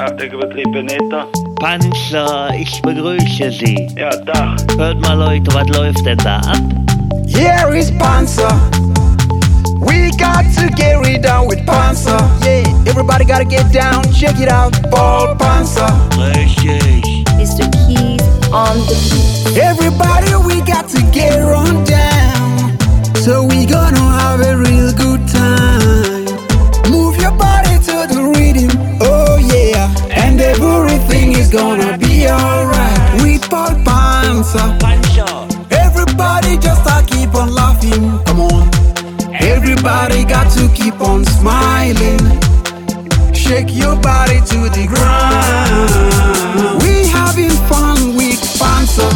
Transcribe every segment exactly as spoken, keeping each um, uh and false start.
Ja, der übertriebene Netter. Panzer, ich begrüße Sie. Ja, Tag. Hört mal Leute, was läuft denn da ab? Here is Panzer. We got to get it down with Panzer. Yeah, everybody gotta get down, check it out. Paul Panzer. Richtig. Mister Keys on the beat. Everybody, we got to get on down. So we gonna have a real good time. Move your body to the rhythm, oh yeah. And everything is gonna be alright. We Paul Panzer. Panzer. Everybody just start keep on laughing, come on. Everybody got to keep on smiling. Shake your body to the ground. We having fun with Panzer.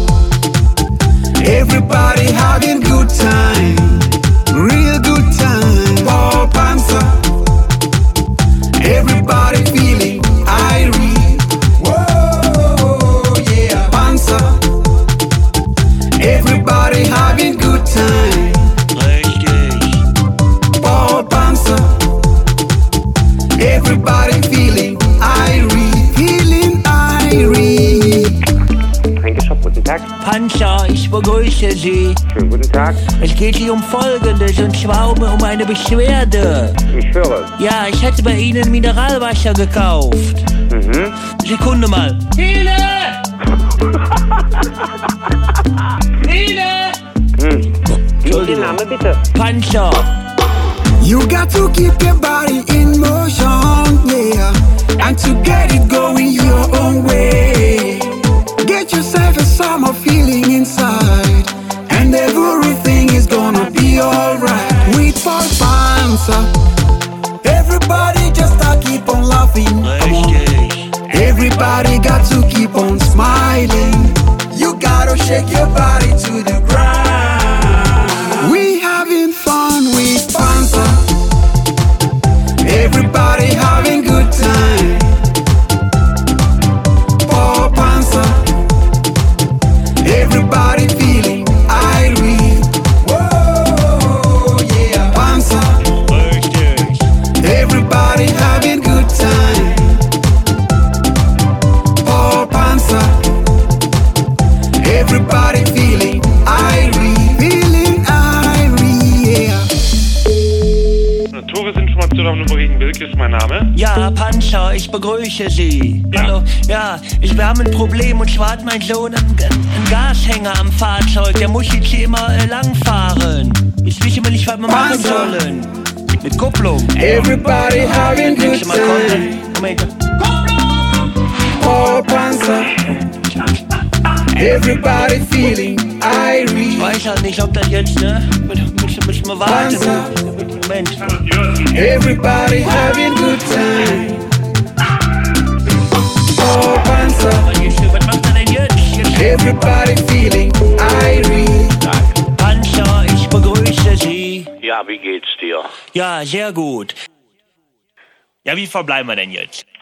Everybody having good time, real good time. Paul Panzer. Everybody feeling irie. Whoa, yeah, Panzer. Everybody having good time. Paul Panzer. Everybody feeling irie, feeling irie. Tränkeschop, guten Tag. Panzer, ich begrüße Sie. Schönen guten Tag. Es geht hier um Folgendes, und zwar um, um eine Beschwerde. Ich höre. Ja, ich hätte bei Ihnen Mineralwasser gekauft. Mhm. Sekunde mal. Hine! Hine! Hm. Wie ist Ihr Name bitte? Panzer. You got to keep your body in motion, yeah. And to get it going your own way. Get yourself a summer feeling inside. And everything is gonna be alright. With Paul Panzer. Everybody just start keep on laughing. Come on. Everybody got to keep on smiling. You gotta shake your body to the ground. We having fun with Panzer. Everybody having good time. Paul Panzer. Everybody feeling irie. Whoa, yeah, Panzer. Everybody having good time. Paul Panzer. Everybody feeling irie, feeling irie, yeah. Tourisinformation am Numerigen Wilk ist mein Name. Ja, Panzer, ich begrüße Sie. Ja. Hallo. Ja, ich, wir haben ein Problem, und zwar hat mein Sohn einen, einen Gashänger am Fahrzeug. Der muss jetzt hier immer äh, langfahren. Ich weiß immer nicht, was wir machen Panzer. sollen. Mit Kupplung. Everybody having good Nächstes Mal kommt. time. Moment. Paul Panzer. Everybody feeling irie. Ich weiß halt nicht, ob das jetzt, ne? Müssen, müssen wir warten. Panzer. Moment. Everybody having good time. Paul Panzer. Was macht er denn jetzt? jetzt? Everybody feeling irie. Panzer, ich begrüße Sie. Ja, wie geht's dir? Ja, sehr gut. Ja, wie verbleiben wir denn jetzt?